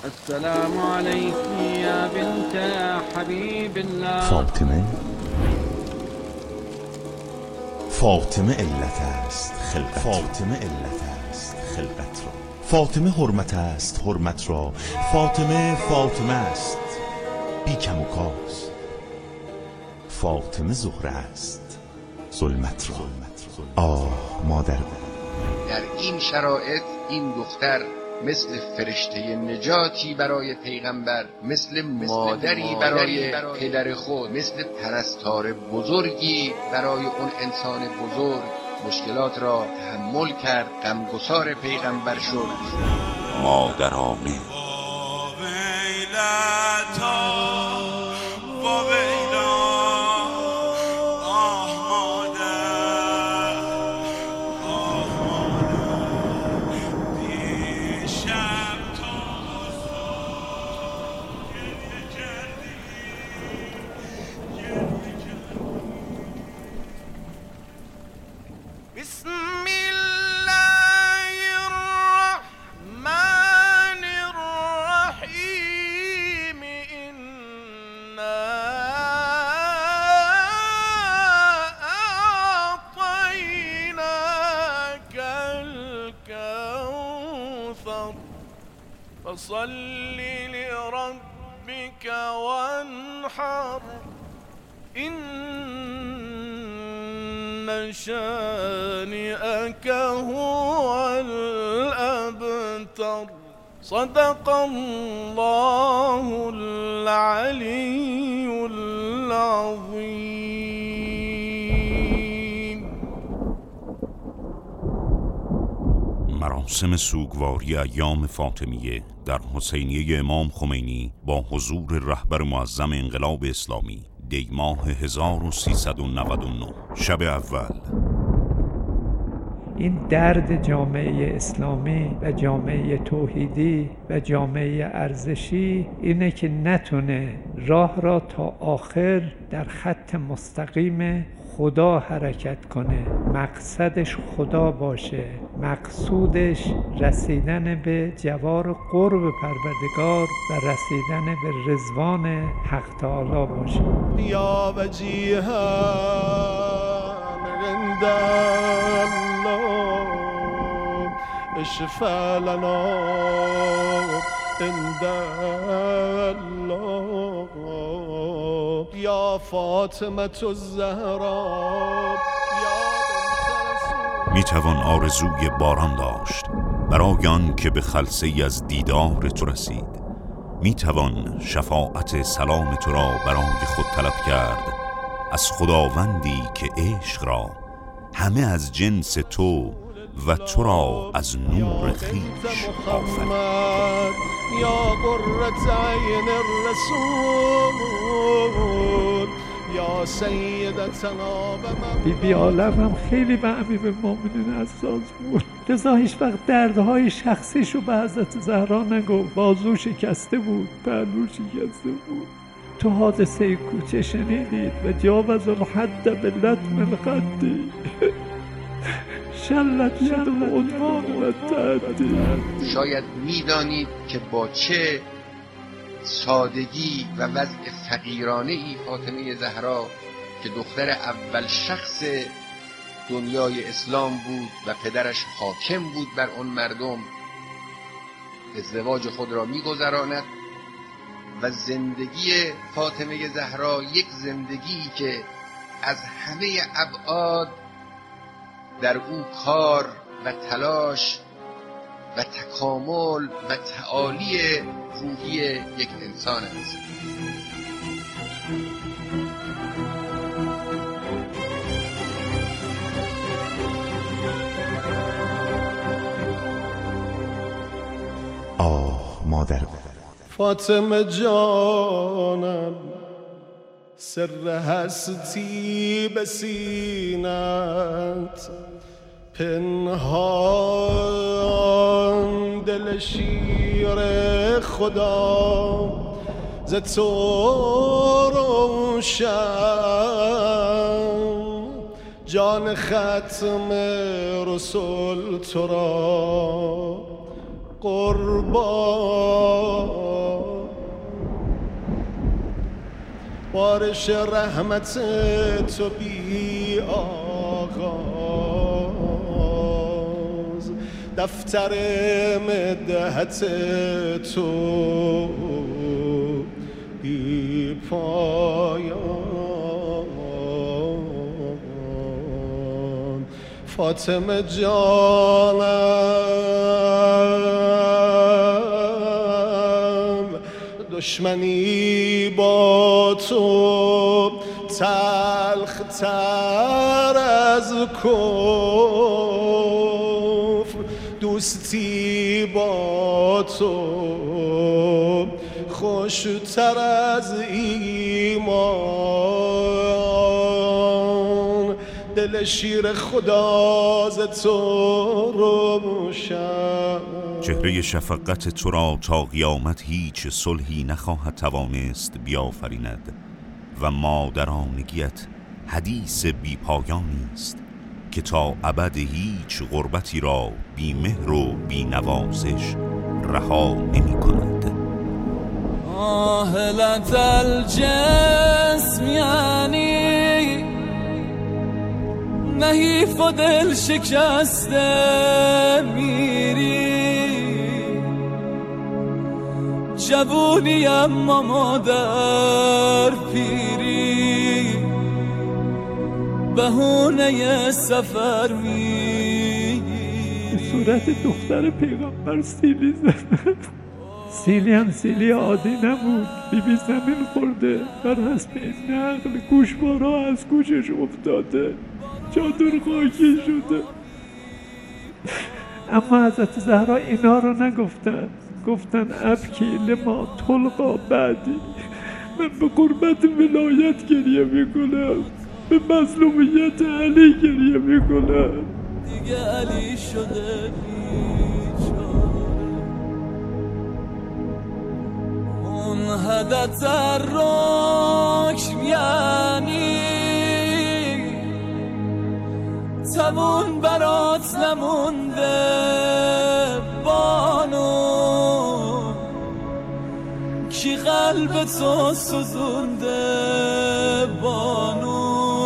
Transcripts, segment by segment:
السلام عليك يا بنت حبيب الله. فاطمه علت است خلقت، فاطمه علت است خلقت را. فاطمه حرمت است حرمت را. فاطمه فاطمه است بی کم و کاست. فاطمه زهره است ظلمت را. آه مادر. در این شرایط این دختر مثل فرشته نجاتی برای پیغمبر، مثل مادری برای پدر خود، مثل پرستار بزرگی برای اون انسان بزرگ مشکلات را تحمل کرد، غمگسار پیغمبر شد. مادرانه فصل لربك وانحر إن شانئك هو الأبتر. صدق الله العلي العظيم. مراسم سوگواری ایام فاطمیه در حسینیه امام خمینی با حضور رهبر معظم انقلاب اسلامی دی‌ماه 1399 شب اول. این درد جامعه اسلامی و جامعه توحیدی و جامعه ارزشی اینه که نتونه راه را تا آخر در خط مستقیم خدا حرکت کنه، مقصدش خدا باشه، مقصودش رسیدن به جوار قرب پروردگار و رسیدن به رضوان حق تعالی باشه. یا وجیها عند الله اشفع لنا عند الله یا فاطمه الزهرا. می توان آرزوی باران داشت برای آن که به خلسه‌ای از دیدار تو رسید. می توان شفاعت سلام تو را برای خود طلب کرد از خداوندی که عشق را همه از جنس تو و تو را از نور خویش آفرید. یا قرة عین الرسول یا سیدتنا. بی عالم هم خیلی به امیرالمومنین حساس بود، لذا هیچ وقت دردهای شخصیشو به حضرت زهرا نگفت. بازو شکسته بود، پهلو شکسته بود. تو حادثه کوچه شنیدید و جاوز الحد به لطم الخدی شلت شد عنوان و تعدی. شاید میدانید که با چه سادگی و وضع فقیرانه ای فاطمه زهرا که دختر اول شخص دنیای اسلام بود و پدرش حاکم بود بر اون مردم ازدواج خود را می‌گذراند و زندگی فاطمه زهرا یک زندگی که از همه ابعاد در او کار و تلاش و تکامل و تعالی روحی یک انسان است. آه مادر. فاطمه جانم سر هستی به سینت پنهان، دل شیر خدا ز تو روشن، جان ختم رسول تو را قربان بارش رحمت تو بی آغاز دفتر مدحت تو بی پایان فاطمه جانم دشمنی با تو تلخ تر از کفر دوستی با تو خوشتر از ایمان دل شیر خدا ز تو روشن چهره شفقت تو را تا قیامت هیچ صلحی نخواهد توانست بیافریند و مادرانگیت حدیث بی پایانی است که تا ابد هیچ غربتی را بی مهر و بی نوازش رها نمی کند. آهلت الجسم یعنی نحیف و دل شکسته میری جوونی اما مادر پیری بهونه سفر میری صورت دختر پیغمبر سیلی زد. سیلی هم سیلی عادی نبود. بیبی زمین خورده بر حسب این نقل گوشوارا از گوشش افتاده چادر خاکی شده. اما حضرت زهرا اینا رو نگفتن، گفتن ابکی لما طلقا بعدی، من به قربت ولایت گریه میکنم، به مظلومیت علی گریه میکنم. دیگه علی شده اون حدت الرکم یعنی تمون برات نمونده بانو کی قلب تو سوزونده بانو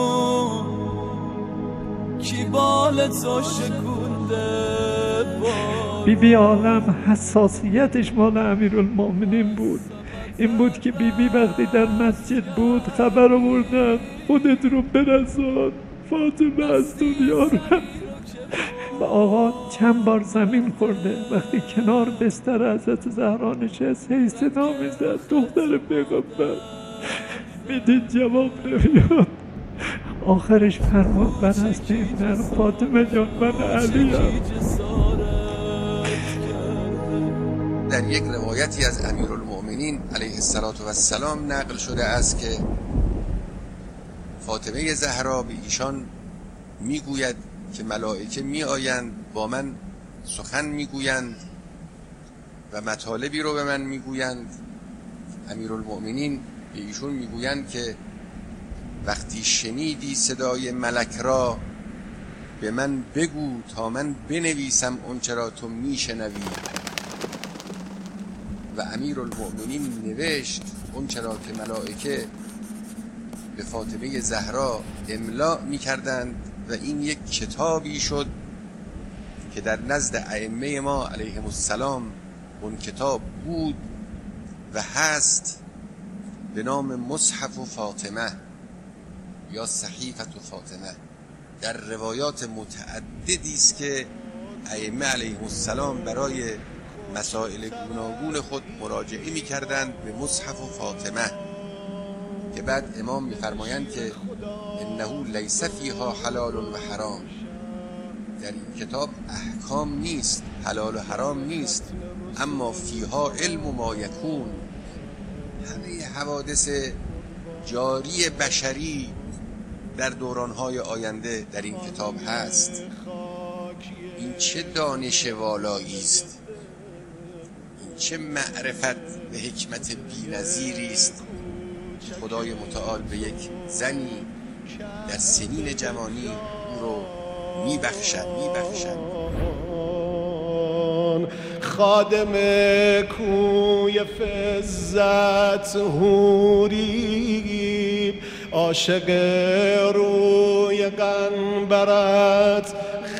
کی بال تو شکونده بانو. بیبی عالم حساسیتش مال امیرالمومنین بود. این بود که بیبی وقتی در مسجد بود خبر آوردن خودت رو برسان فاطمه از دنیا رفت. و آقا چند بار زمین خورده. وقتی کنار بستر حضرت زهرا نشست هی صدا میزد دختر پیغمبر، میدید جواب نمیاد. آخرش فرمود بر هست این در فاطمه جان من علیم. در یک روایتی از امیرالمؤمنین علیه السلام نقل شده است که فاطمه زهرا به ایشان میگوید که ملائکه می آیند با من سخن میگویند و مطالبی رو به من میگویند. امیرالمؤمنین به ایشون میگویند که وقتی شنیدی صدای ملک را به من بگو تا من بنویسم اون چرا تو میشنوی. و امیرالمؤمنین نوشت اون چرا که ملائکه به فاطمه زهرا املا می‌کردند و این یک کتابی شد که در نزد ائمه ما علیهم السلام اون کتاب بود و هست به نام مصحف فاطمه یا صحیفه فاطمه. در روایات متعددی است که ائمه علیهم السلام برای مسائل گوناگون خود مراجعه می‌کردند به مصحف فاطمه که بعد امام می‌فرمایند که انه لیس فیها حلال و حرام، در این کتاب احکام نیست، حلال و حرام نیست، اما فیها علم و ما یکون، همه حوادث جاری بشری در دورانهای آینده در این کتاب هست. این چه دانش والایی است، این چه معرفت و حکمت بی‌نظیری است که خدای متعال به یک زنی در سنین جوانی او رو میبخشد. خادم کوی فزت هوری عاشق روی قنبرت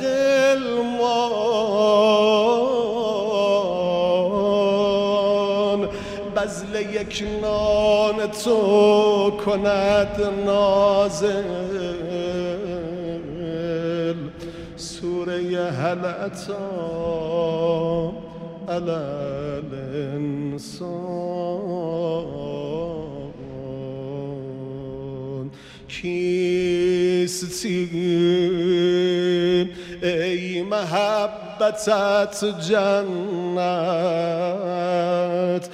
غلمان بذل یک نان تو کند نازل سوره هل اتی علی الانسان کیستی ای محبتت جنت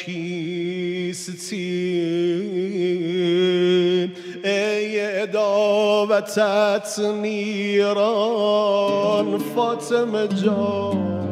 کیستی ای عداوتت نیران فاطمه جان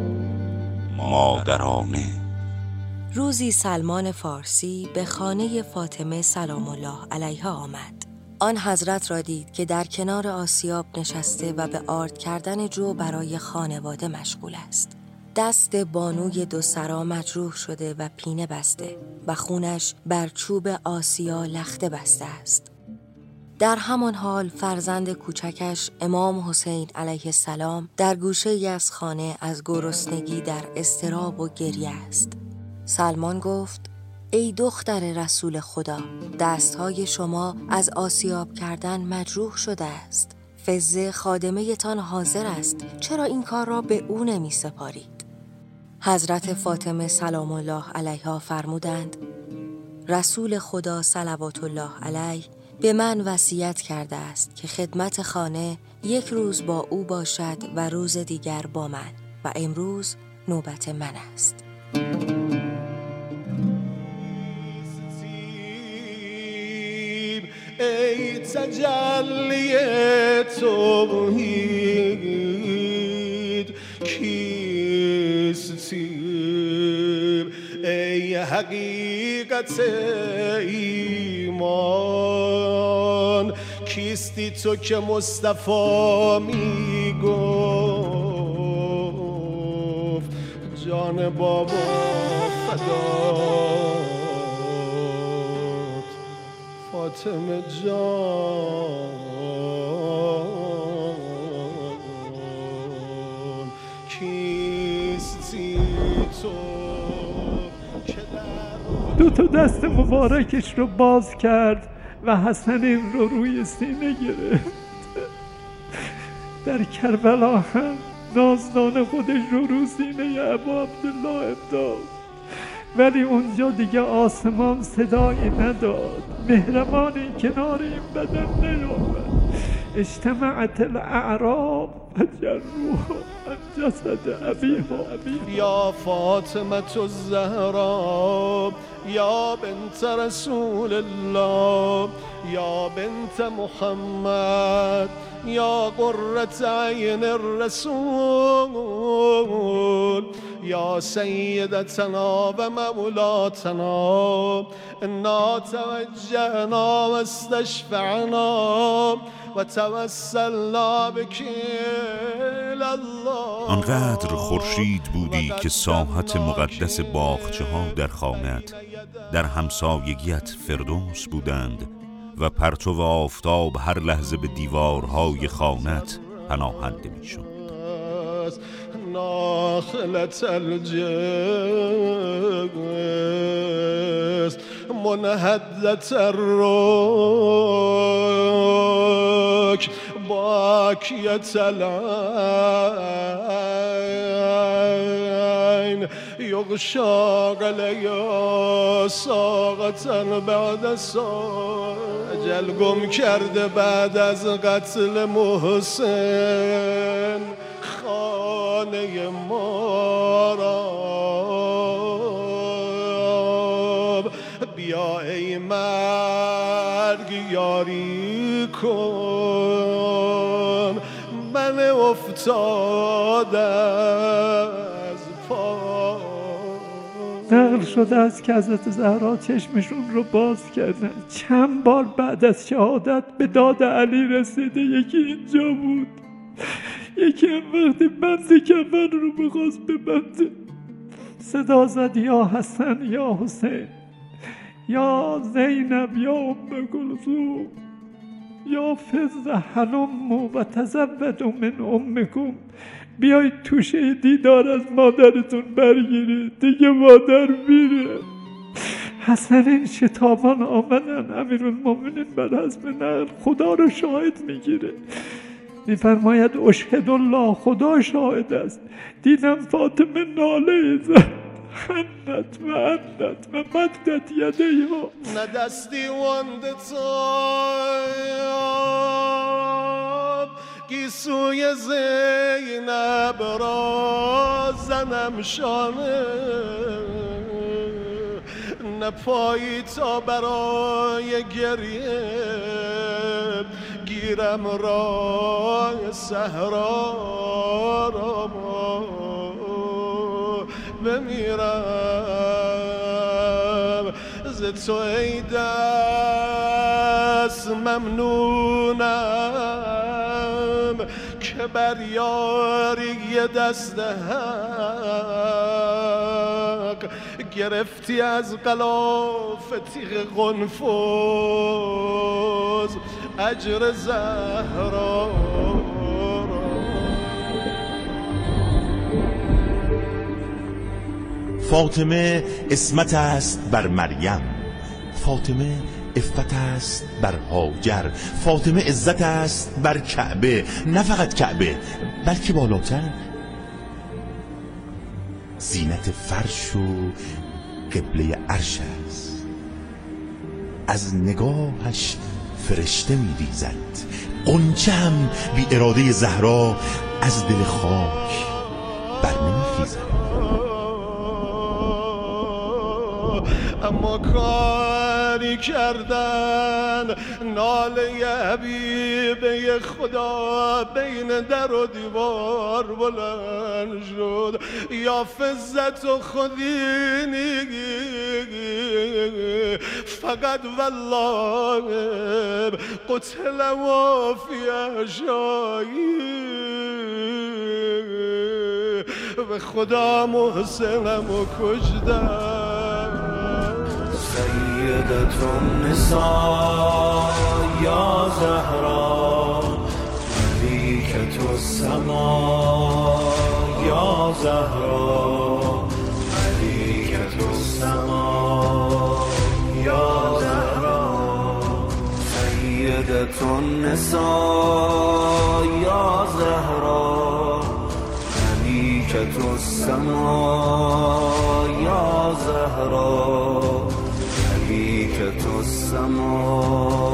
مادرانه. روزی سلمان فارسی به خانه فاطمه سلام الله علیها آمد. آن حضرت را دید که در کنار آسیاب نشسته و به آرد کردن جو برای خانواده مشغول است. دست بانوی دو سرا مجروح شده و پینه بسته و خونش بر چوب آسیا لخته بسته است. در همان حال فرزند کوچکش امام حسین علیه السلام در گوشه‌ای از خانه از گرسنگی در اضطراب و گریه است. سلمان گفت: ای دختر رسول خدا، دستهای شما از آسیاب کردن مجروح شده است. فزه خادمه تان حاضر است، چرا این کار را به او نمی سپارید؟ حضرت فاطمه سلام الله علیها فرمودند: رسول خدا صلوات الله علیه به من وصیت کرده است که خدمت خانه یک روز با او باشد و روز دیگر با من و امروز نوبت من است. ای تجلی توحید کیستی ای حقیقت ایمان کیستی تو که مصطفی می گفت جان بابا فدات فاطمه جان کیستی تو دو تا دست مبارکش رو باز کرد و حسنین رو روی سینه گرفت. در کربلا هم نازدان خودش رو سینه ابا عبدالله افتاد، ولی اونجا دیگه آسمان صدایی نداد، مهربانی کنار این بدن نیامد. اجتمعت الاعراب فجروها عن جسد ابیها. یا فاطمه الزهرا یا بنت رسول الله یا بنت محمد یا قرة عین الرسول یا سیدتنا و مولاتنا انا توجهنا و استشفعنا و توسلنا بک الله. آنقدر خورشید بودی که ساحت مقدس باغچه ها در خانه‌ات در همسایگیت فردوس بودند و پرتو آفتاب هر لحظه به دیوارهای خانه‌ات پناهنده میشد. ناخلت الجسم منهدت الرک باکیت العین یغشا قلیا ساقتا بعد ساق اجل گم کرده بعد از قتل محسن خانه ما را. بیا ای مرگ یاری کن من افتاده از پا. نقل شده است که حضرت زهرا چشمشون رو باز کردن. چند بار بعد از شهادت به داد علی رسیده، یکی اینجا بود، یکی هم وقتی بند کفن رو بخواست ببنده صدا زد یا حسن یا حسین یا زینب یا ام کلثوم یا فض هلم و تزودوا من امکم، بیایید توشه دیدار از مادرتون برگیرید، دیگه مادر میره. حسنین شتابان آمدن، امیرالمومنین بر حسب نقل خدا رو شاهد میگیره، میفرماید اشهد الله، خدا شاهد است، دیدم فاطمه ناله زد حنت و عنت و مدت یدیها. ندستی وانده تاب گیسوی زینب را زنم شانه، نپایی تا برای گریه گیرم راه صحرا را بمیرم ز تو ای دست ممنونم که بر یاری دست حق گرفتی از غلاف تیغ قنفذ اجر زهرا. فاطمه اسمت است بر مریم، فاطمه عفت است بر هاجر، فاطمه عزت است بر کعبه، نه فقط کعبه بلکه بالاتر زینت فرش و قبله عرش است. از نگاهش فرشته می ریزد، غنچه هم بی اراده زهرا از دل خاک بر نمی خیزد. اما کاری کردن ناله حبیبه خدا بین در و دیوار بلند شد. یا فزت و خودینی فقط والله قتل و فی اشایی، به خدا محسنم و کشدم. سیدت النساء یا زهرا ملیکة السما یا زهرا ملیکة السما یا زهرا. سیدت النساء یا زهرا ملیکة السما یا زهرا ملیکة السما